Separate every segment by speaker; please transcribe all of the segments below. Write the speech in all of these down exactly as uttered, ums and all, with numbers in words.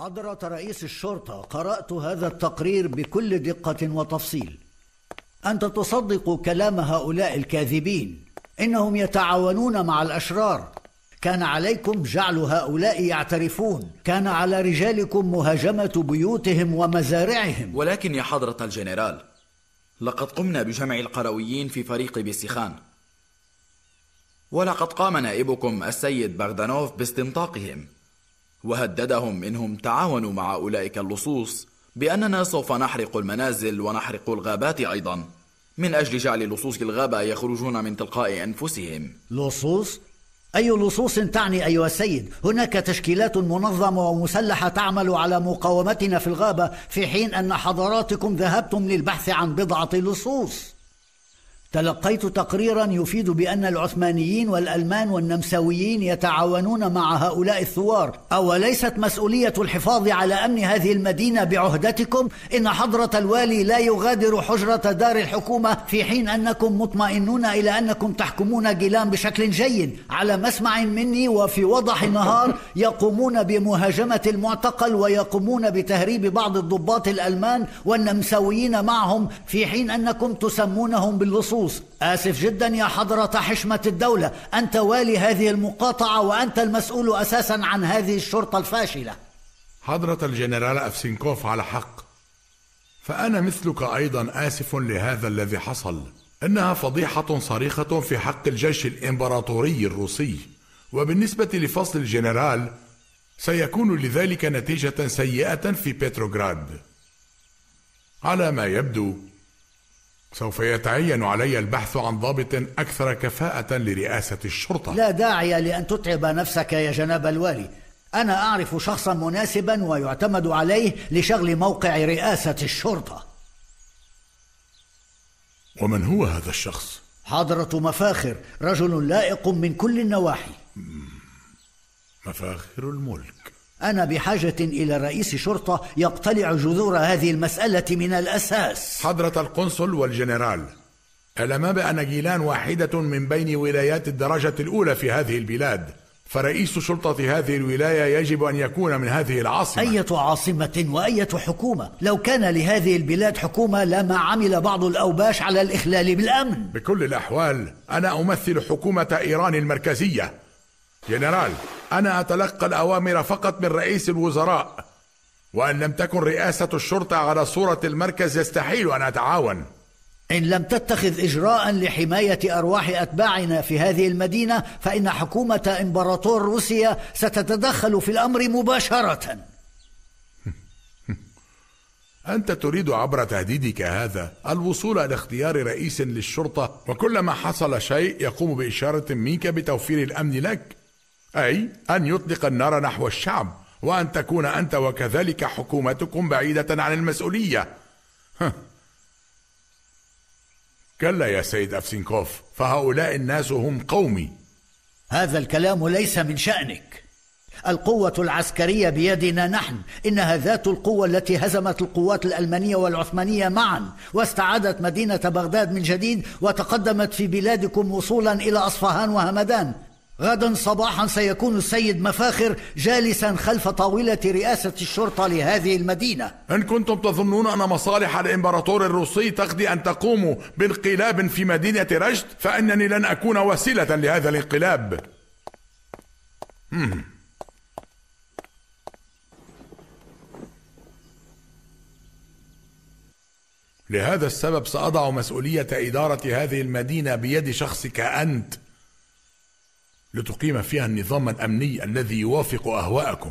Speaker 1: حضرة رئيس الشرطة، قرأت هذا التقرير بكل دقة وتفصيل. أنت تصدق كلام هؤلاء الكاذبين، إنهم يتعاونون مع الأشرار. كان عليكم جعل هؤلاء يعترفون، كان على رجالكم مهاجمة بيوتهم ومزارعهم.
Speaker 2: ولكن يا حضرة الجنرال، لقد قمنا بجمع القرويين في فريق بيسيخان، ولقد قام نائبكم السيد بغدانوف باستنطاقهم، وهددهم إنهم تعاونوا مع أولئك اللصوص بأننا سوف نحرق المنازل ونحرق الغابات أيضا، من أجل جعل لصوص الغابة يخرجون من تلقاء أنفسهم.
Speaker 1: لصوص؟ أي لصوص تعني أيها السيد؟ هناك تشكيلات منظمة ومسلحة تعمل على مقاومتنا في الغابة، في حين أن حضراتكم ذهبتم للبحث عن بضعة لصوص. تلقيت تقريرا يفيد بأن العثمانيين والألمان والنمساويين يتعاونون مع هؤلاء الثوار. أوليست مسؤولية الحفاظ على أمن هذه المدينة بعهدتكم؟ إن حضرة الوالي لا يغادر حجرة دار الحكومة، في حين أنكم مطمئنون إلى أنكم تحكمون جيلان بشكل جيد. على مسمع مني وفي وضح النهار يقومون بمهاجمة المعتقل، ويقومون بتهريب بعض الضباط الألمان والنمساويين معهم، في حين أنكم تسمونهم باللصوص. آسف جدا يا حضرة حشمة الدولة، أنت والي هذه المقاطعة وأنت المسؤول أساسا عن هذه الشرطة الفاشلة.
Speaker 3: حضرة الجنرال أفسنكوف على حق، فأنا مثلك أيضا آسف لهذا الذي حصل. إنها فضيحة صريخة في حق الجيش الإمبراطوري الروسي، وبالنسبة لفصل الجنرال سيكون لذلك نتيجة سيئة في بتروغراد. على ما يبدو سوف يتعين علي البحث عن ضابط أكثر كفاءة لرئاسة الشرطة.
Speaker 1: لا داعي لأن تتعب نفسك يا جناب الوالي، أنا أعرف شخصا مناسبا ويعتمد عليه لشغل موقع رئاسة الشرطة.
Speaker 3: ومن هو هذا الشخص؟
Speaker 1: حضرة مفاخر، رجل لائق من كل النواحي.
Speaker 3: مفاخر الملك.
Speaker 1: أنا بحاجة إلى رئيس شرطة يقتلع جذور هذه المسألة من الأساس.
Speaker 3: حضرة القنصل والجنرال، ألما بأن جيلان واحدة من بين ولايات الدرجة الأولى في هذه البلاد، فرئيس شرطة هذه الولاية يجب أن يكون من هذه العاصمة.
Speaker 1: أية عاصمة وأية حكومة؟ لو كان لهذه البلاد حكومة لما عمل بعض الأوباش على الإخلال بالأمن.
Speaker 3: بكل الأحوال أنا أمثل حكومة إيران المركزية. جنرال، أنا أتلقى الأوامر فقط من رئيس الوزراء، وأن لم تكن رئاسة الشرطة على صورة المركز يستحيل أن أتعاون.
Speaker 1: إن لم تتخذ إجراء لحماية أرواح أتباعنا في هذه المدينة، فإن حكومة إمبراطور روسيا ستتدخل في الأمر مباشرة.
Speaker 3: أنت تريد عبر تهديدك هذا الوصول إلى اختيار رئيس للشرطة، وكلما حصل شيء يقوم بإشارة منك بتوفير الأمن لك، أي أن يطلق النار نحو الشعب، وأن تكون أنت وكذلك حكومتكم بعيدة عن المسؤولية. كلا يا سيد أفسنكوف، فهؤلاء الناس هم قومي.
Speaker 1: هذا الكلام ليس من شأنك. القوة العسكرية بيدنا نحن، إنها ذات القوة التي هزمت القوات الألمانية والعثمانية معا، واستعادت مدينة بغداد من جديد، وتقدمت في بلادكم وصولا إلى أصفهان وهمدان. غدا صباحا سيكون السيد مفاخر جالسا خلف طاولة رئاسة الشرطة لهذه المدينة.
Speaker 3: إن كنتم تظنون أن مصالح الإمبراطور الروسي تقضي أن تقوموا بانقلاب في مدينة رشت، فإنني لن أكون وسيلة لهذا الانقلاب. هم. لهذا السبب سأضع مسؤولية إدارة هذه المدينة بيد شخصك أنت، لتقيم فيها النظام الأمني الذي يوافق أهواءكم.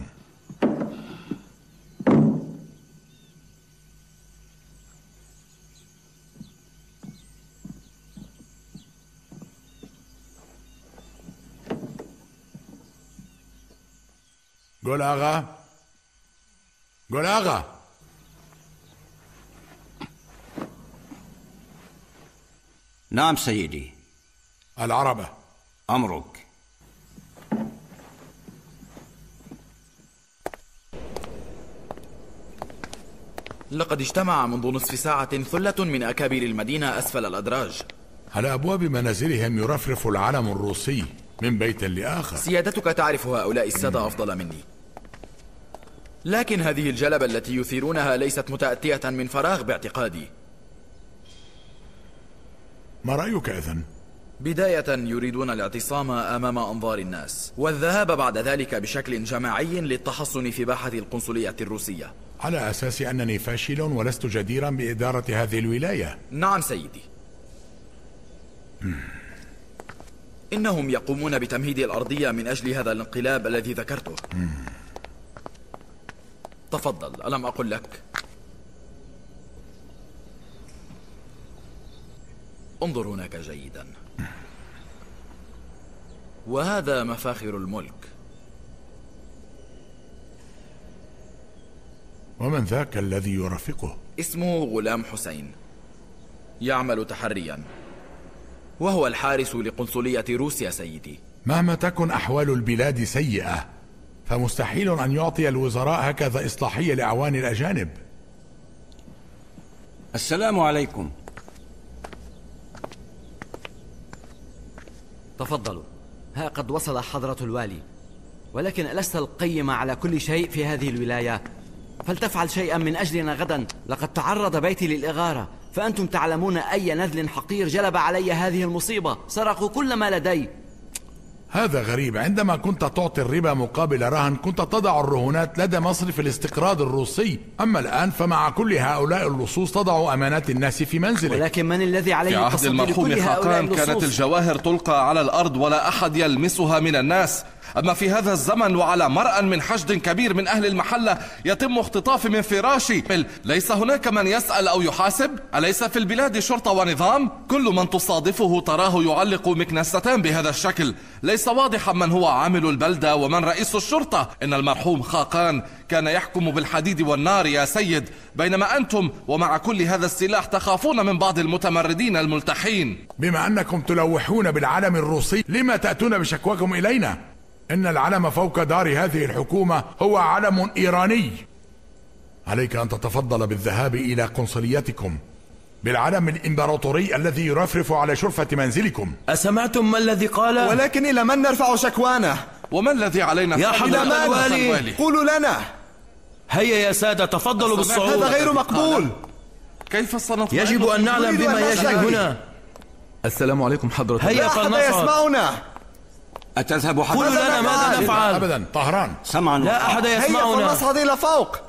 Speaker 3: قول آغا، قول آغا.
Speaker 4: نعم سيدي.
Speaker 3: العربة.
Speaker 4: أمرك.
Speaker 2: لقد اجتمع منذ نصف ساعة ثلة من أكابر المدينة أسفل الأدراج.
Speaker 3: على أبواب منازلهم يرفرف العلم الروسي من بيت لآخر.
Speaker 2: سيادتك تعرف هؤلاء السادة أفضل مني. لكن هذه الجلبة التي يثيرونها ليست متأتية من فراغ باعتقادي.
Speaker 3: ما رأيك إذن؟
Speaker 2: بداية يريدون الاعتصام أمام أنظار الناس، والذهاب بعد ذلك بشكل جماعي للتحصن في باحة القنصلية الروسية،
Speaker 3: على أساس أنني فاشل ولست جديرا بإدارة هذه الولاية.
Speaker 2: نعم سيدي. إنهم يقومون بتمهيد الأرضية من أجل هذا الانقلاب الذي ذكرته. تفضل، ألم أقل لك؟ انظر هناك جيدا. وهذا مفاخر الملك.
Speaker 3: ومن ذاك الذي يرافقه؟
Speaker 2: اسمه غلام حسين، يعمل تحريا، وهو الحارس لقنصلية روسيا سيدي.
Speaker 3: مهما تكن أحوال البلاد سيئة فمستحيل أن يعطي الوزراء هكذا إصلاحية لأعوان الأجانب.
Speaker 4: السلام عليكم.
Speaker 5: تفضلوا، ها قد وصل حضرة الوالي، ولكن ألست القيم على كل شيء في هذه الولاية؟ فلتفعل شيئا من أجلنا غدا، لقد تعرض بيتي للإغارة، فأنتم تعلمون أي نذل حقير جلب علي هذه المصيبة. سرقوا كل ما لدي.
Speaker 3: هذا غريب، عندما كنت تعطي الربا مقابل رهن كنت تضع الرهونات لدى مصرف الاستقراض الروسي، أما الآن فمع كل هؤلاء اللصوص تضع أمانات الناس في منزلك.
Speaker 5: ولكن من الذي عليه
Speaker 6: في عهد المرحوم خاقان كانت الجواهر تلقى على الأرض ولا أحد يلمسها من الناس، أما في هذا الزمن وعلى مرأى من حشد كبير من أهل المحلة يتم اختطافي من فراشي. ليس هناك من يسأل أو يحاسب؟ أليس في البلاد شرطة ونظام؟ كل من تصادفه تراه يعلق مكنستان بهذا الشكل. ليس واضحا من هو عامل البلدة ومن رئيس الشرطة. إن المرحوم خاقان كان يحكم بالحديد والنار يا سيد، بينما أنتم ومع كل هذا السلاح تخافون من بعض المتمردين الملتحين.
Speaker 3: بما أنكم تلوحون بالعلم الروسي لما تأتون بشكواكم إلينا؟ إن العلم فوق دار هذه الحكومة هو علم إيراني. عليك أن تتفضل بالذهاب إلى قنصليتكم بالعلم الإمبراطوري الذي يرفرف على شرفة منزلكم.
Speaker 7: أسمعتم ما الذي قال؟
Speaker 8: ولكن إلى من نرفع شكوانا؟
Speaker 6: وما الذي علينا؟
Speaker 7: يا حضرة الوالي
Speaker 8: قولوا لنا.
Speaker 7: هيا يا سادة تفضلوا بالصعود.
Speaker 8: هذا غير مقبول.
Speaker 6: كيف سنطلع؟
Speaker 7: يجب أن نعلم بما يجري هنا.
Speaker 9: السلام عليكم حضرة.
Speaker 8: هيا فلنصعد. يسمعنا.
Speaker 4: أتذهب حتى؟
Speaker 7: قولوا لنا ماذا نفعل؟
Speaker 3: أبدا طهران
Speaker 4: سمعا.
Speaker 7: لا أحد يسمعنا.
Speaker 8: هيا فلنصعد إلى فوق.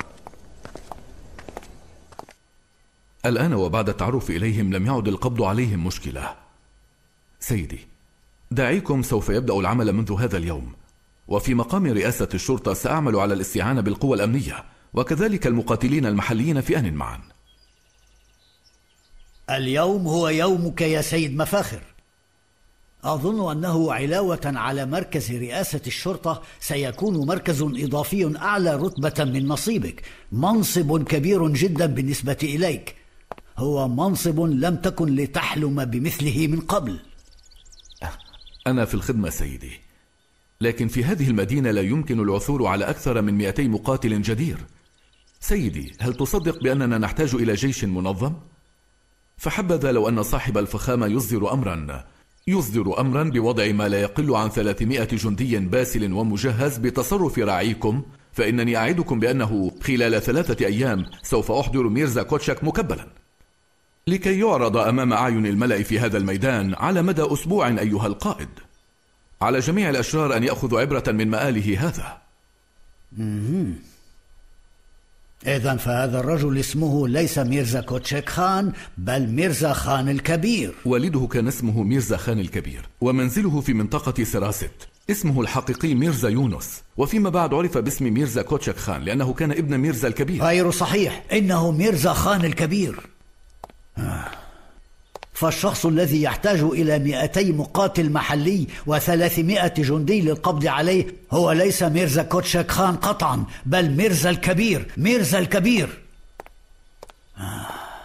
Speaker 9: الآن وبعد التعرف إليهم لم يعد القبض عليهم مشكلة. سيدي، دعيكم سوف يبدأ العمل منذ هذا اليوم، وفي مقام رئاسة الشرطة سأعمل على الاستعانة بالقوى الأمنية وكذلك المقاتلين المحليين في آن معا.
Speaker 1: اليوم هو يومك يا سيد مفاخر. أظن أنه علاوة على مركز رئاسة الشرطة سيكون مركز إضافي أعلى رتبة من نصيبك، منصب كبير جدا بالنسبة إليك، هو منصب لم تكن لتحلم بمثله من قبل.
Speaker 9: أنا في الخدمة سيدي، لكن في هذه المدينة لا يمكن العثور على أكثر من مئتي مقاتل جدير. سيدي، هل تصدق بأننا نحتاج إلى جيش منظم؟ فحبذا لو أن صاحب الفخامة يصدر أمرا يصدر أمرا بوضع ما لا يقل عن ثلاثمائة جندي باسل ومجهز بتصرف راعيكم، فإنني أعدكم بأنه خلال ثلاثة أيام سوف أحضر ميرزا كوتشك مكبلا لكي يعرض أمام أعين الملأ في هذا الميدان على مدى أسبوع. أيها القائد، على جميع الأشرار أن يأخذوا عبرة من مآله هذا.
Speaker 1: إذن فهذا الرجل اسمه ليس ميرزا كوتشك خان بل ميرزا خان الكبير.
Speaker 9: والده كان اسمه ميرزا خان الكبير، ومنزله في منطقة سراست. اسمه الحقيقي ميرزا يونس، وفيما بعد عرف باسم ميرزا كوتشك خان لأنه كان ابن ميرزا الكبير.
Speaker 1: غير صحيح، إنه ميرزا خان الكبير. آه. فالشخص الذي يحتاج إلى مئتي مقاتل محلي وثلاثمائة جندي للقبض عليه هو ليس ميرزا كوتشك خان قطعا، بل ميرزا الكبير. ميرزا الكبير. آه.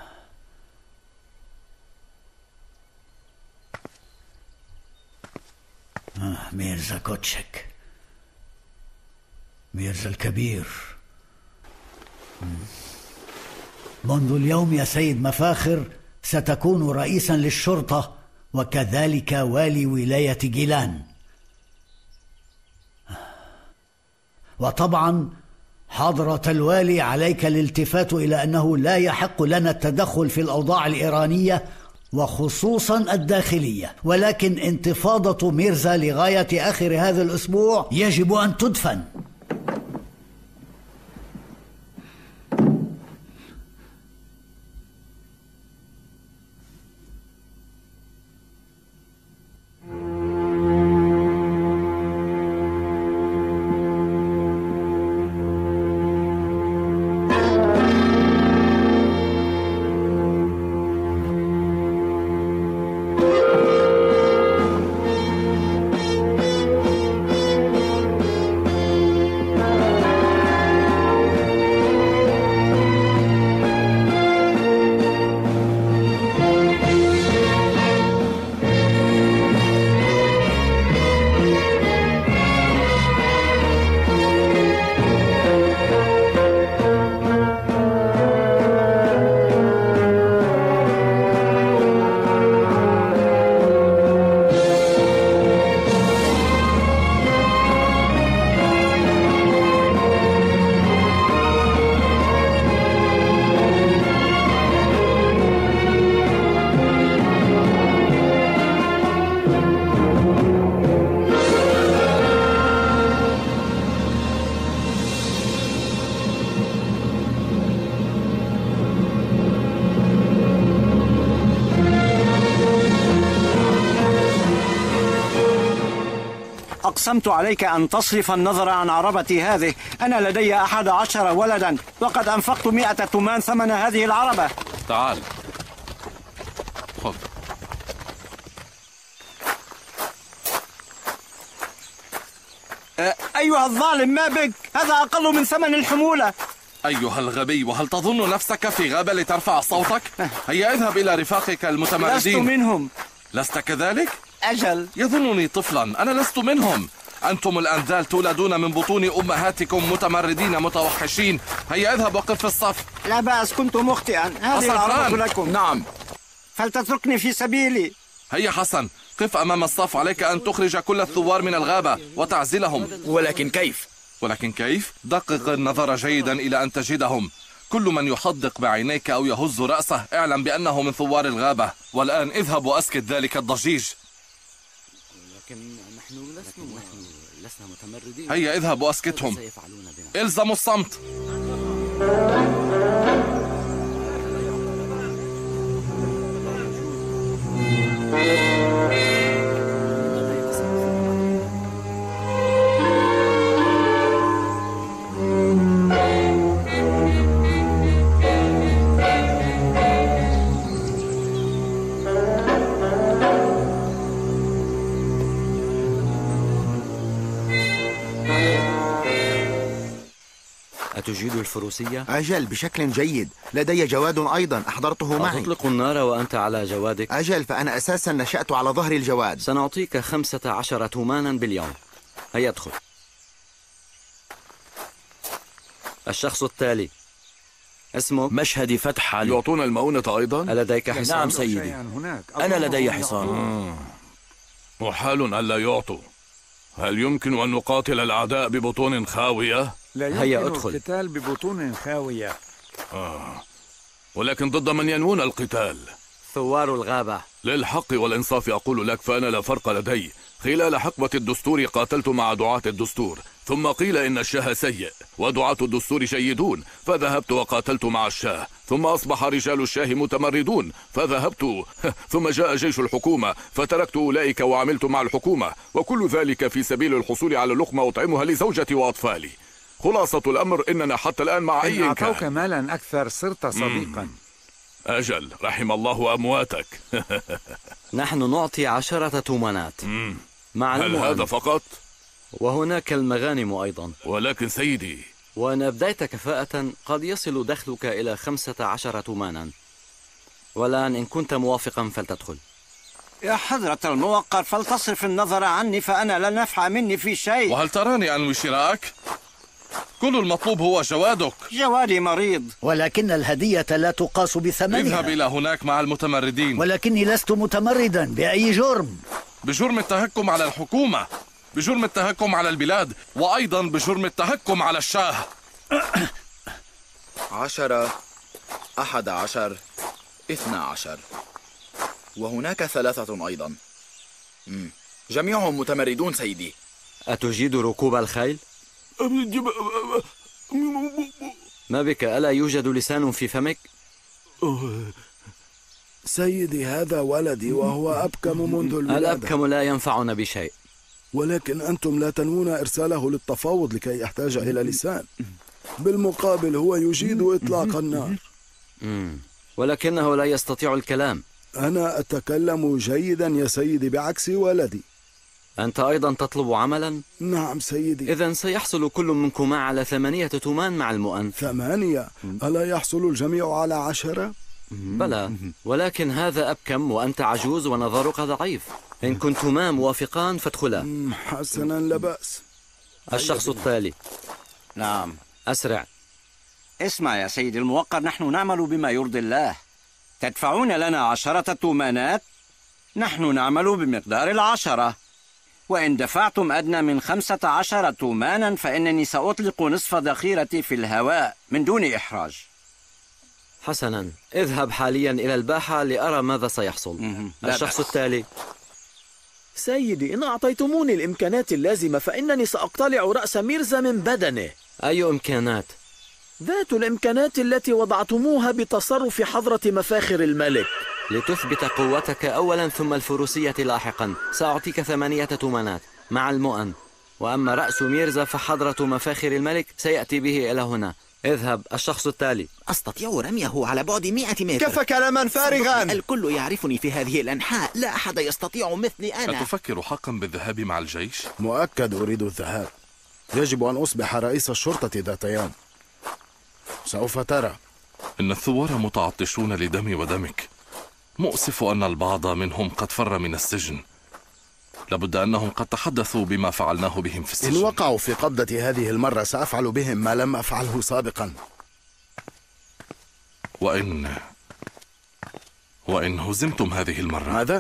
Speaker 1: آه. ميرزا كوتشك، ميرزا الكبير. منذ اليوم يا سيد مفاخر ستكون رئيسا للشرطة وكذلك والي ولاية جيلان، وطبعا حضرة الوالي، عليك الالتفات إلى أنه لا يحق لنا التدخل في الأوضاع الإيرانية وخصوصا الداخلية، ولكن انتفاضة ميرزا لغاية آخر هذا الأسبوع يجب أن تدفن.
Speaker 10: أقسمت عليك أن تصرف النظر عن عربتي هذه. أنا لدي أحد عشر ولدا وقد أنفقت مئة تومان ثمن هذه العربة.
Speaker 6: تعال خذ.
Speaker 10: أه أيها الظالم، ما بك؟ هذا أقل من ثمن الحمولة.
Speaker 6: أيها الغبي، وهل تظن نفسك في غابة لترفع صوتك؟ هيا اذهب إلى رفاقك المتمردين.
Speaker 10: لست منهم.
Speaker 6: لست كذلك؟
Speaker 10: أجل.
Speaker 6: يظنني طفلا، أنا لست منهم. أنتم الأنذال تولدون من بطون أمهاتكم متمردين متوحشين. هيا اذهب وقف في الصف.
Speaker 10: لا بأس، كنت مخطئا. هذه العربة لكم.
Speaker 6: نعم.
Speaker 10: فلتتركني في سبيلي.
Speaker 6: هيا حسن، قف أمام الصف. عليك أن تخرج كل الثوار من الغابة وتعزلهم.
Speaker 2: ولكن كيف؟
Speaker 6: ولكن كيف؟ دقق النظر جيدا إلى أن تجدهم. كل من يحدق بعينيك أو يهز رأسه اعلم بأنه من ثوار الغابة. والآن اذهب وأسكت ذلك الضجيج.
Speaker 5: لكن نحن لسنا نحن لسنا متمردين.
Speaker 6: هيا اذهب وأسكتهم. الزموا الصمت.
Speaker 5: أتجيد الفروسية؟
Speaker 11: أجل، بشكل جيد. لدي جواد أيضا أحضرته معي.
Speaker 5: أتطلق النار وأنت على جوادك؟
Speaker 11: أجل، فأنا أساسا نشأت على ظهر الجواد.
Speaker 5: سنعطيك خمسة عشر تومانا باليوم. هيا ادخل. الشخص التالي اسمك؟
Speaker 7: مشهدي فتح علي.
Speaker 9: يعطون المؤونة أيضا؟
Speaker 5: ألديك حصان؟
Speaker 7: نعم سيدي، أنا لدي حصان.
Speaker 9: آه. محال ألا يعطوا. هل يمكن أن نقاتل الأعداء ببطون خاوية؟
Speaker 12: لا
Speaker 5: هيا ادخل.
Speaker 12: القتال ببطون خاوية.
Speaker 9: آه. ولكن ضد من ينوون القتال؟
Speaker 5: ثوار الغابة.
Speaker 9: للحق والإنصاف أقول لك فأنا لا فرق لدي. خلال حقبة الدستور قاتلت مع دعاة الدستور، ثم قيل إن الشاه سيء ودعاة الدستور جيدون، فذهبت وقاتلت مع الشاه، ثم أصبح رجال الشاه متمردون فذهبت ثم جاء جيش الحكومة فتركت أولئك وعملت مع الحكومة، وكل ذلك في سبيل الحصول على لقمة أطعمها لزوجتي وأطفالي. خلاصة الأمر إننا حتى الآن مع أي
Speaker 12: إن أعطوك مالا أكثر صرت صديقا.
Speaker 9: مم. أجل، رحم الله أمواتك.
Speaker 5: نحن نعطي عشرة تومانات مع
Speaker 9: هل
Speaker 5: المؤن.
Speaker 9: هذا فقط؟
Speaker 5: وهناك المغانم أيضا.
Speaker 9: ولكن سيدي،
Speaker 5: وإن أبديت كفاءة قد يصل دخلك إلى خمسة عشر تومانا. والآن إن كنت موافقا فلتدخل.
Speaker 10: يا حضرة الموقر، فلتصرف النظر عني فأنا لا نفع مني في شيء.
Speaker 6: وهل تراني أنوي شراءك؟ كل المطلوب هو جوادك.
Speaker 10: جوادي مريض.
Speaker 1: ولكن الهدية لا تقاس بثمنها.
Speaker 6: اذهب إلى هناك مع المتمردين.
Speaker 1: ولكني لست متمردا. بأي جرم؟
Speaker 6: بجرم التهكم على الحكومة، بجرم التهكم على البلاد، وأيضا بجرم التهكم على الشاه.
Speaker 2: عشرة، أحد عشر، اثنى عشر، وهناك ثلاثة أيضا. مم. جميعهم متمردون سيدي.
Speaker 5: أتجيد ركوب الخيل؟ ما بك؟ ألا يوجد لسان في فمك؟
Speaker 13: سيدي هذا ولدي وهو أبكم منذ الولادة.
Speaker 5: الأبكم لا ينفعنا بشيء.
Speaker 13: ولكن أنتم لا تنوون إرساله للتفاوض لكي يحتاج إلى لسان. بالمقابل هو يجيد إطلاق النار.
Speaker 5: مم. ولكنه لا يستطيع الكلام.
Speaker 13: أنا أتكلم جيدا يا سيدي بعكس ولدي.
Speaker 5: أنت أيضا تطلب عملا؟
Speaker 13: نعم سيدي.
Speaker 5: إذن سيحصل كل منكما على ثمانية تومان مع المؤن.
Speaker 13: ثمانية؟ ألا يحصل الجميع على عشرة؟
Speaker 5: بلى، ولكن هذا أبكم وأنت عجوز ونظرك ضعيف. إن كنتما موافقان فادخلا.
Speaker 13: حسنا، لا بأس.
Speaker 5: الشخص التالي.
Speaker 10: نعم.
Speaker 5: أسرع.
Speaker 10: اسمع يا سيدي الموقر، نحن نعمل بما يرضي الله. تدفعون لنا عشرة تومانات، نحن نعمل بمقدار العشرة. وإن دفعتم أدنى من خمسة عشر تومانا فإنني سأطلق نصف ذخيرتي في الهواء من دون إحراج.
Speaker 5: حسنا، اذهب حاليا إلى الباحة لأرى ماذا سيحصل. الشخص التالي.
Speaker 14: سيدي، إن أعطيتموني الإمكانات اللازمة فإنني سأقتلع رأس ميرزا من بدنه.
Speaker 5: أي إمكانات؟
Speaker 14: ذات الإمكانات التي وضعتموها بتصرف حضرة مفاخر الملك.
Speaker 5: لتثبت قوتك أولا ثم الفروسية لاحقا. سأعطيك ثمانية تومانات مع المؤن، وأما رأس ميرزا فحضرة مفاخر الملك سيأتي به إلى هنا. اذهب. الشخص التالي.
Speaker 15: أستطيع رميه على بعد مئة متر.
Speaker 8: كفى كلاما فارغا.
Speaker 15: الكل يعرفني في هذه الأنحاء، لا أحد يستطيع مثلي أنا.
Speaker 6: أتفكر حقا بالذهاب مع الجيش؟
Speaker 13: مؤكد أريد الذهاب. يجب أن أصبح رئيس الشرطة ذات يوم. سوف ترى.
Speaker 6: إن الثوار متعطشون لدمي ودمك. مؤسف أن البعض منهم قد فر من السجن. لابد أنهم قد تحدثوا بما فعلناه بهم في السجن.
Speaker 13: إن وقعوا في قبضة هذه المرة سأفعل بهم ما لم أفعله سابقا.
Speaker 6: وإن وإن هزمتم هذه المرة.
Speaker 13: ماذا؟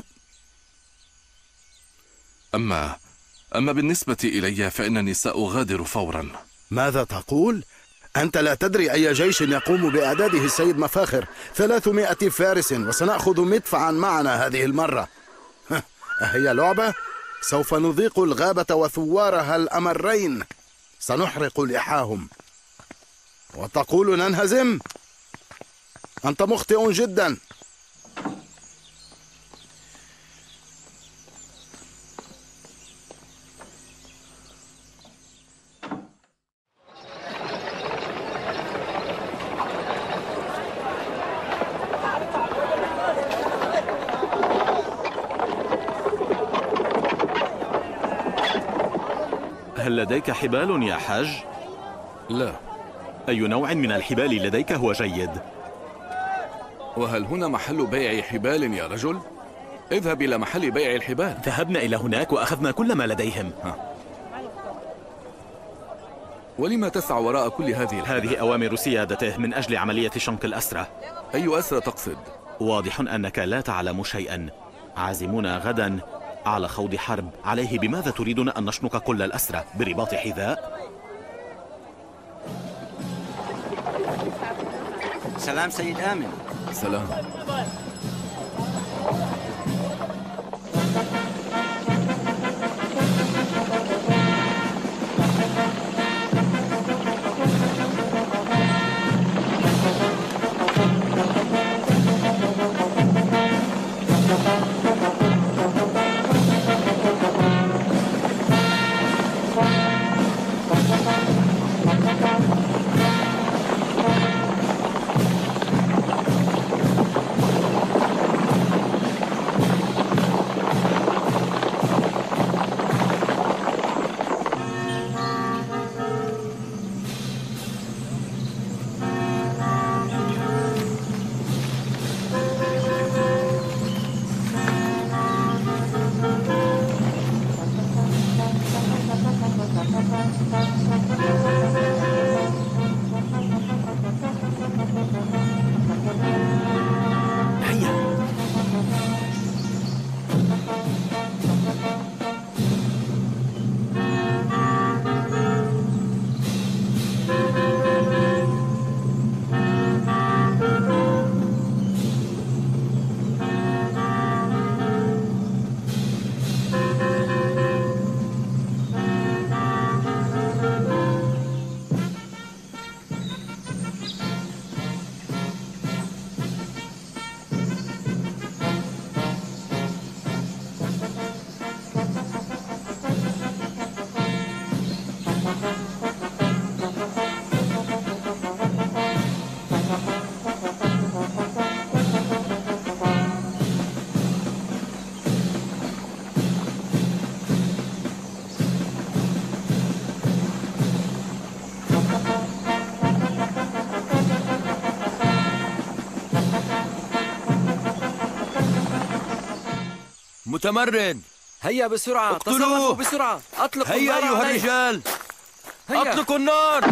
Speaker 6: أما أما بالنسبة إلي فإنني سأغادر فورا.
Speaker 13: ماذا تقول؟ أنت لا تدري أي جيش يقوم بإعداده السيد مفاخر. ثلاثمائة فارس، وسنأخذ مدفعا معنا هذه المرة. أهي لعبة؟ سوف نضيق الغابة وثوارها الأمرين. سنحرق لحاهم. وتقول ننهزم؟ أنت مخطئ جدا.
Speaker 16: هل لديك حبال يا حاج؟
Speaker 9: لا.
Speaker 16: أي نوع من الحبال لديك هو جيد؟
Speaker 9: وهل هنا محل بيع حبال يا رجل؟ اذهب إلى محل بيع الحبال.
Speaker 16: ذهبنا إلى هناك وأخذنا كل ما لديهم.
Speaker 9: ها. ولما تسعى وراء كل هذه الحبال؟
Speaker 16: هذه أوامر سيادته من أجل عملية شنق الأسرة.
Speaker 9: أي أسرة تقصد؟
Speaker 16: واضح أنك لا تعلم شيئا. عازمون غدا على خوض حرب. عليه بماذا تريدون أن نشنق كل الأسرة؟ برباط حذاء؟
Speaker 10: سلام سيد آمن.
Speaker 9: سلام.
Speaker 17: متمرد.
Speaker 5: هيا بسرعة، تصرفوا بسرعة. أطلقوا
Speaker 17: هيا
Speaker 5: النار
Speaker 17: أيها
Speaker 5: عليه.
Speaker 17: الرجال،
Speaker 5: هيا.
Speaker 17: أطلقوا النار.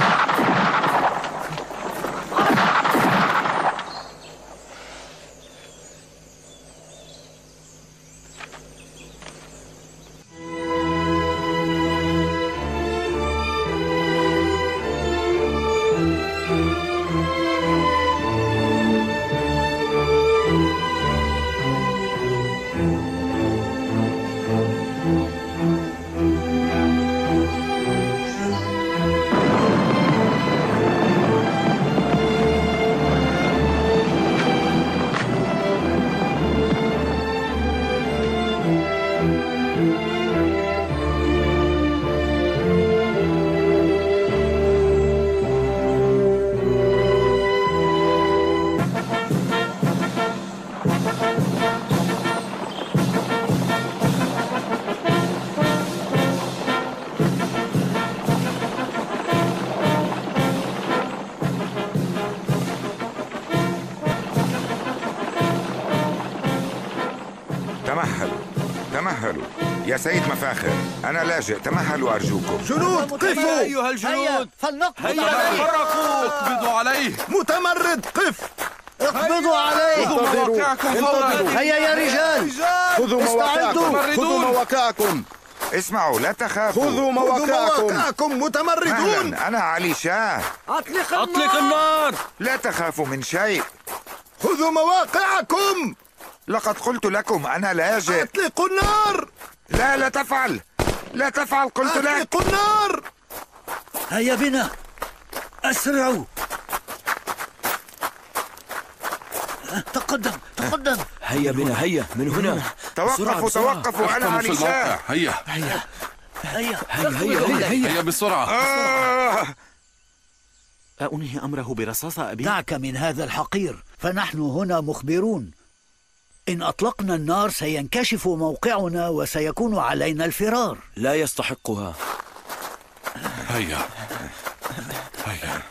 Speaker 18: تمهلوا تمهلوا يا سيد مفاخر، أنا لاجئ، تمهلوا أرجوكم.
Speaker 8: جنود قفوا
Speaker 17: أيها الجنود،
Speaker 1: فلنقبض
Speaker 17: هيا
Speaker 1: عليه.
Speaker 17: تحركوا.
Speaker 6: اقبضوا عليه.
Speaker 8: متمرد قف.
Speaker 1: اقبضوا عليه.
Speaker 6: خذوا مواقعكم فورا.
Speaker 1: هيا يا رجال،
Speaker 13: خذوا مواقعكم.
Speaker 1: استعدوا.
Speaker 13: خذوا مواقعكم.
Speaker 18: اسمعوا، لا تخافوا.
Speaker 13: خذوا مواقعكم.
Speaker 8: مواقعكم متمردون.
Speaker 18: أهلاً، أنا علي شاه.
Speaker 14: أطلق
Speaker 17: أطلق النار.
Speaker 18: لا تخافوا من شيء.
Speaker 8: خذوا مواقعكم.
Speaker 18: لقد قلت لكم أنا لاجئ.
Speaker 8: أطلقوا النار.
Speaker 18: لا لا تفعل، لا تفعل، قلت لك.
Speaker 8: أطلقوا النار.
Speaker 1: هيا بنا، أسرعوا. تقدم تقدم.
Speaker 17: هيا بنا، هيا من هنا.
Speaker 18: توقفوا توقفوا، أنا علي شاه.
Speaker 6: هيا
Speaker 1: هيا هيا
Speaker 17: هيا هيا هيا
Speaker 6: هيا بسرعة.
Speaker 18: آه.
Speaker 16: أنهي أمره برصاصة أبي؟
Speaker 1: دعك من هذا الحقير، فنحن هنا مخبرون. إن أطلقنا النار سينكشف موقعنا وسيكون علينا الفرار.
Speaker 17: لا يستحقها.
Speaker 6: هيا هيا.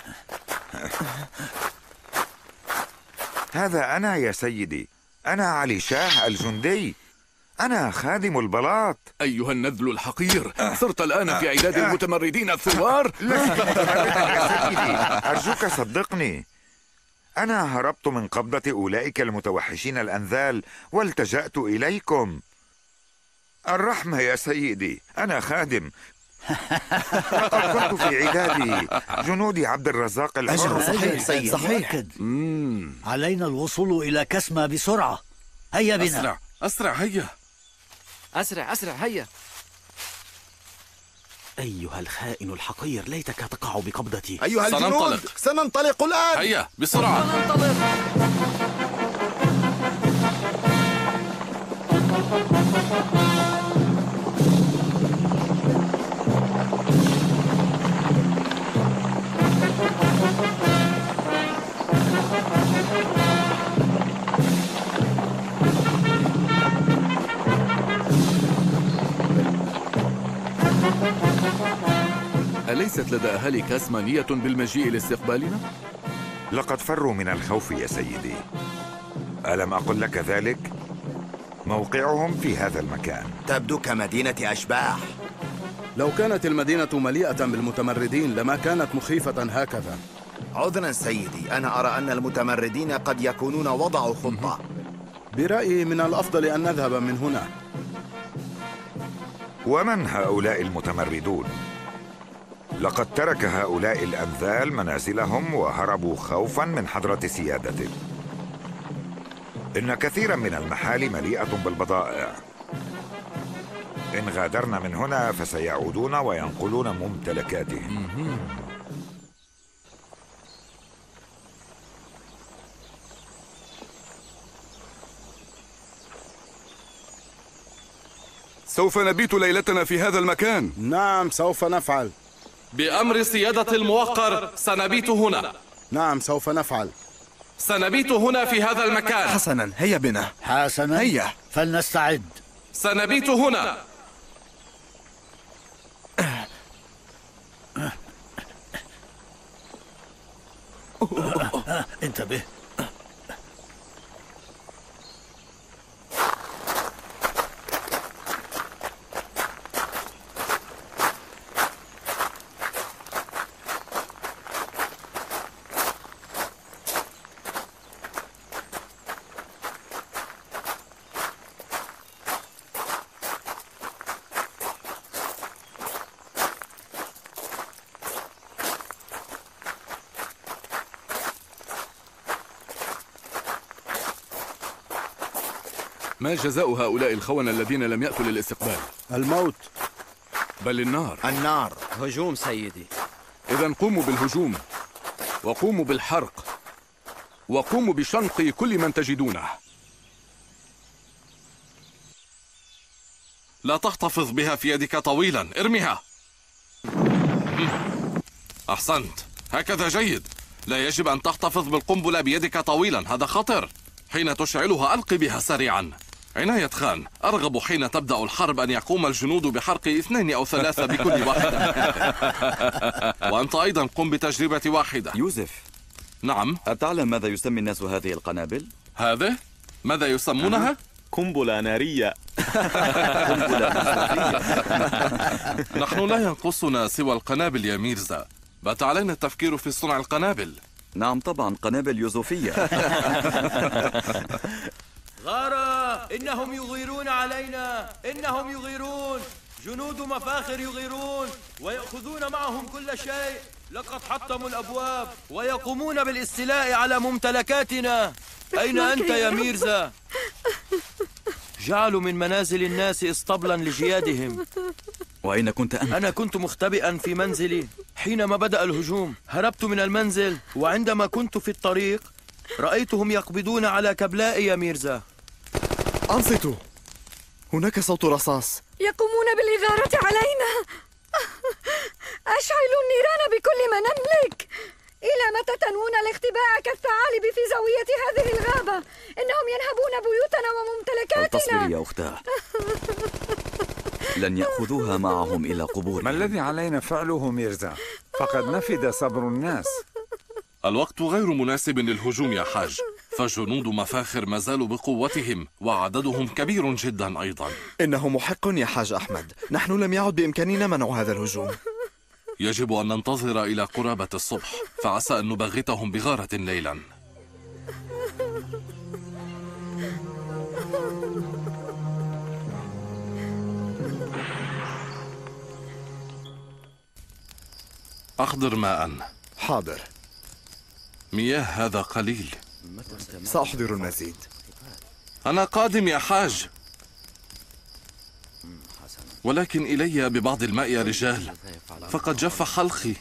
Speaker 18: هذا أنا يا سيدي، أنا علي شاه الجندي، أنا خادم البلاط.
Speaker 9: أيها النذل الحقير، صرت الآن في عداد المتمردين الثوار؟
Speaker 18: لست متمردا يا سيدي، أرجوك صدقني. أنا هربت من قبضة أولئك المتوحشين الأنذال والتجأت إليكم. الرحمة يا سيدي، أنا خادم. لقد كنت في عداد جنود عبد الرزاق الحر.
Speaker 1: صحيح صحيح صحيح. علينا الوصول إلى كسمة بسرعة. هيا بنا.
Speaker 6: أسرع أسرع. هيا
Speaker 5: أسرع أسرع. هيا.
Speaker 16: أيها الخائن الحقير، ليتك تقع بقبضتي.
Speaker 8: أيها الجنود،
Speaker 6: سننطلق.
Speaker 8: سننطلق الآن.
Speaker 6: هيا بسرعة.
Speaker 5: سننطلق.
Speaker 9: أليست لدى أهالي كاسما نية بالمجيء لاستقبالنا؟
Speaker 18: لقد فروا من الخوف يا سيدي، ألم أقل لك ذلك؟ موقعهم في هذا المكان.
Speaker 7: تبدو كمدينة أشباح.
Speaker 13: لو كانت المدينة مليئة بالمتمردين لما كانت مخيفة هكذا.
Speaker 7: عذرا سيدي، أنا أرى أن المتمردين قد يكونون وضعوا خطة.
Speaker 13: برأيي من الأفضل أن نذهب من هنا.
Speaker 18: ومن هؤلاء المتمردون؟ لقد ترك هؤلاء الأنذال منازلهم وهربوا خوفا من حضرة سيادته. إن كثيرا من المحال مليئة بالبضائع. إن غادرنا من هنا فسيعودون وينقلون ممتلكاتهم.
Speaker 19: سوف نبيت ليلتنا في هذا المكان.
Speaker 13: نعم سوف نفعل.
Speaker 6: بأمر سيادة الموقر سنبيت هنا.
Speaker 13: نعم سوف نفعل.
Speaker 6: سنبيت هنا في هذا المكان.
Speaker 8: حسنا، هيا بنا.
Speaker 1: حسنا،
Speaker 8: هيا
Speaker 1: فلنستعد.
Speaker 6: سنبيت هنا.
Speaker 1: انتبه.
Speaker 19: ما جزاء هؤلاء الخونة الذين لم يأتوا للاستقبال؟
Speaker 13: الموت.
Speaker 19: بل النار.
Speaker 7: النار.
Speaker 5: هجوم سيدي.
Speaker 19: إذا قوموا بالهجوم، وقوموا بالحرق، وقوموا بشنق كل من تجدونه.
Speaker 6: لا تحتفظ بها في يدك طويلا، ارمها. أحسنت، هكذا جيد. لا يجب أن تحتفظ بالقنبلة بيدك طويلا، هذا خطر. حين تشعلها ألق بها سريعا. عناية خان، أرغب حين تبدأ الحرب أن يقوم الجنود بحرق اثنين أو ثلاثة بكل واحدة. وأنت أيضا قم بتجربة واحدة.
Speaker 17: يوسف.
Speaker 6: نعم.
Speaker 17: أتعلم ماذا يسمي الناس هذه القنابل؟
Speaker 6: هذه؟ ماذا يسمونها؟
Speaker 16: قنبلة نارية.
Speaker 6: نحن لا ينقصنا سوى القنابل يا ميرزا. بات علينا التفكير في صنع القنابل.
Speaker 17: نعم طبعا، قنابل يوزوفية.
Speaker 20: غارة، إنهم يغيرون علينا، إنهم يغيرون. جنود مفاخر يغيرون ويأخذون معهم كل شيء. لقد حطموا الأبواب ويقومون بالاستيلاء على ممتلكاتنا. أين أنت يا ميرزا؟ جعلوا من منازل الناس اسطبلا لجيادهم.
Speaker 17: وأين كنت أنت؟
Speaker 20: أنا كنت مختبئا في منزلي حينما بدأ الهجوم. هربت من المنزل، وعندما كنت في الطريق رأيتهم يقبضون على كبلائي يا ميرزا.
Speaker 8: أنصتوا، هناك صوت رصاص.
Speaker 21: يقومون بالإغارة علينا. أشعلوا النيران بكل ما نملك. إلى متى تنوون الاختباء كالثعالب في زاوية هذه الغابة؟ إنهم ينهبون بيوتنا وممتلكاتنا.
Speaker 17: تصبري يا أختاه، لن يأخذوها معهم إلى قبورهم.
Speaker 12: ما الذي علينا فعله ميرزا؟ فقد نفد صبر الناس.
Speaker 6: الوقت غير مناسب للهجوم يا حاج، فجنود مفاخر ما زالوا بقوتهم وعددهم كبير جدا أيضا.
Speaker 8: إنه محق يا حاج أحمد، نحن لم يعد بإمكاننا منع هذا الهجوم.
Speaker 6: يجب أن ننتظر إلى قرابة الصبح، فعسى أن نبغتهم بغارة ليلا. أحضر ماء.
Speaker 8: حاضر.
Speaker 6: مياه هذا قليل.
Speaker 8: سأحضر المزيد.
Speaker 6: أنا قادم يا حاج، ولكن إلي ببعض الماء يا رجال، فقد جف حلقي.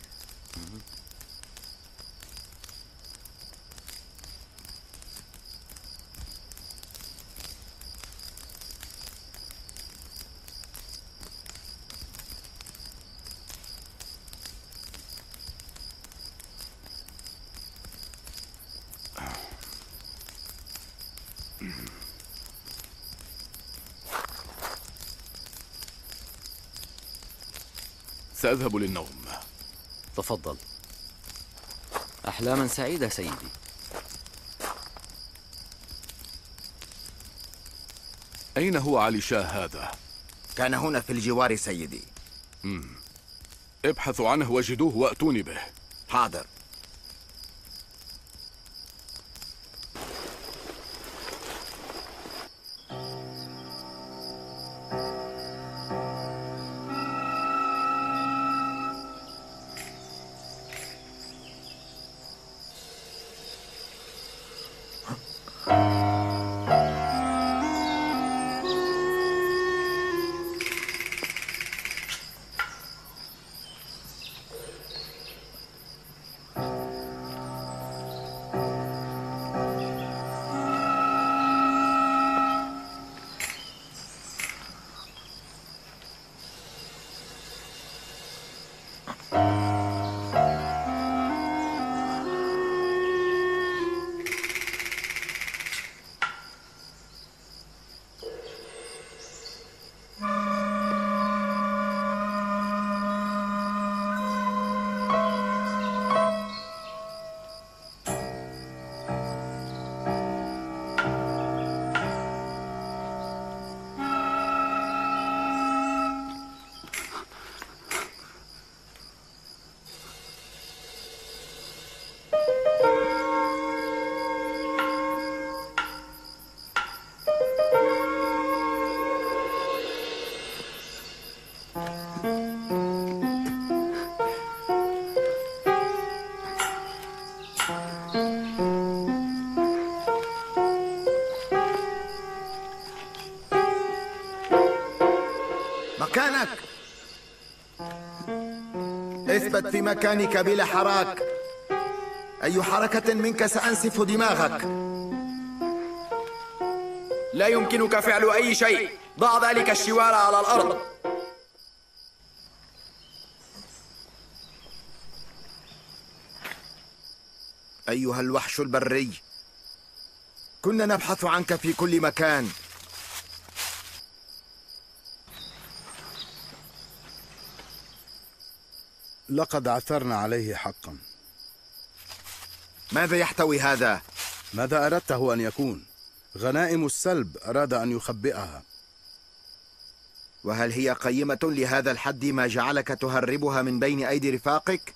Speaker 9: سأذهب للنوم.
Speaker 5: تفضل. أحلاما سعيدة سيدي.
Speaker 9: أين هو علي شاه هذا؟
Speaker 7: كان هنا في الجوار سيدي.
Speaker 9: مم. ابحثوا عنه وجدوه وأتوني به.
Speaker 7: حاضر. مكانك. اثبت في مكانك بلا حراك. أي حركة منك سأنسف دماغك.
Speaker 2: لا يمكنك فعل أي شيء. ضع ذلك الشوال على الأرض.
Speaker 7: أيها الوحش البري، كنا نبحث عنك في كل مكان.
Speaker 13: لقد عثرنا عليه حقا.
Speaker 7: ماذا يحتوي هذا؟
Speaker 13: ماذا أردته أن يكون؟ غنائم السلب أراد أن يخبئها.
Speaker 7: وهل هي قيمة لهذا الحد ما جعلك تهربها من بين أيدي رفاقك؟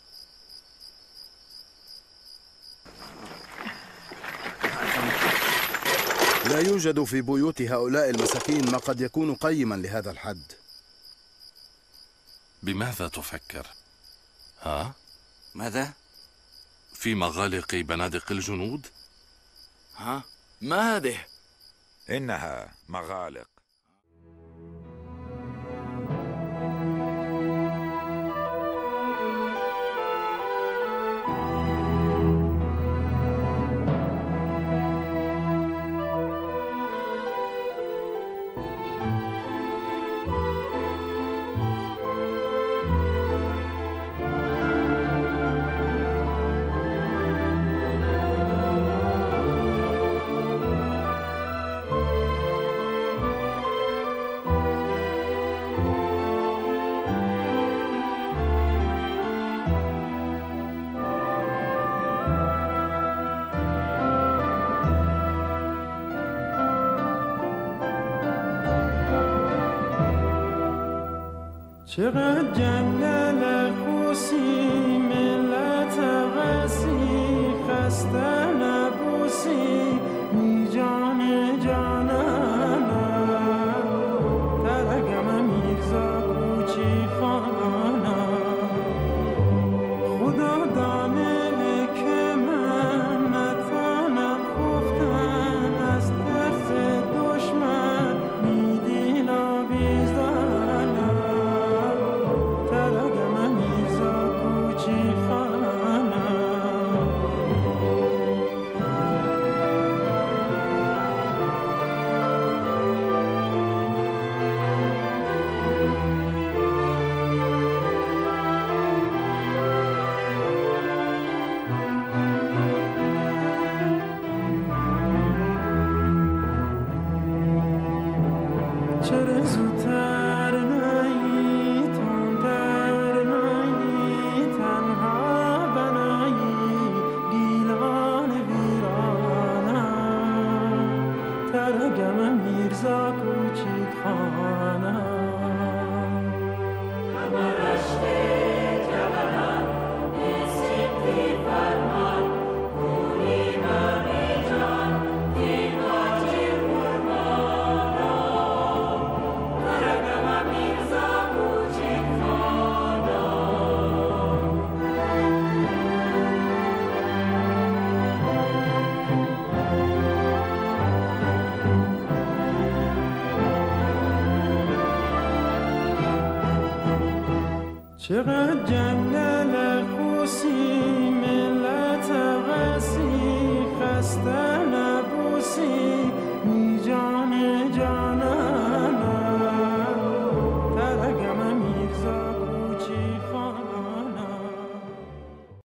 Speaker 13: لا يوجد في بيوت هؤلاء المساكين ما قد يكون قيما لهذا الحد.
Speaker 6: بماذا تفكر؟ ها؟
Speaker 17: ماذا؟
Speaker 6: في مغالق بنادق الجنود؟
Speaker 2: ها؟ ما هذه؟
Speaker 18: إنها مغالق.
Speaker 3: چقدر جنگل خوسی ملت وسی خسته نبوسی می جان جانانا ترگم میرزا کوچی خانا خدا دانه که من نتانم خفتن از ترس دشمن می دینا بیزدانا چقدر جنگل خوسی ملت وسی خسته نبوسی